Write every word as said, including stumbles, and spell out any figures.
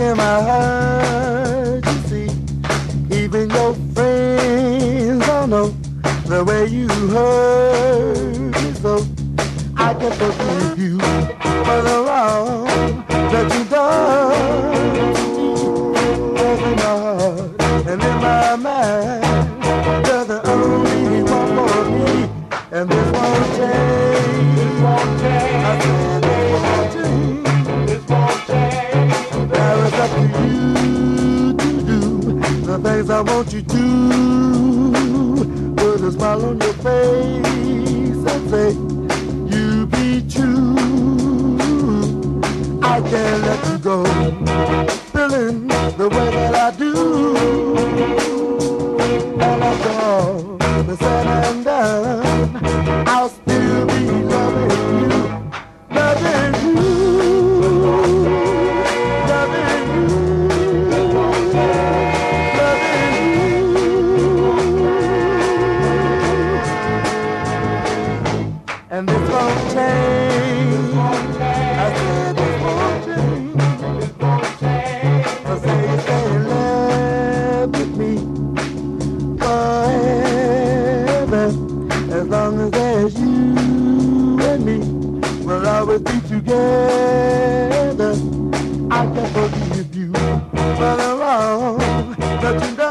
in my heart, you see, even your friends don't know the way you hurt me so. I can forgive you for the wrong that you done to me. Cause in my heart and in my mind, you're the only one for me, and this won't change. This won't change. I said this won't change. This won't change. Now it's up to you to do the things I want you to. Put a smile on your face and say, you be true. I can't let you go, feeling the way that I do. And after all the said and done, I'll still be loving you, loving you, loving you, loving you. And this won't change. I said this won't change. I say you stay in love with me forever. As long as there's you and me, we'll always be together. I can forgive you for the wrong that you done.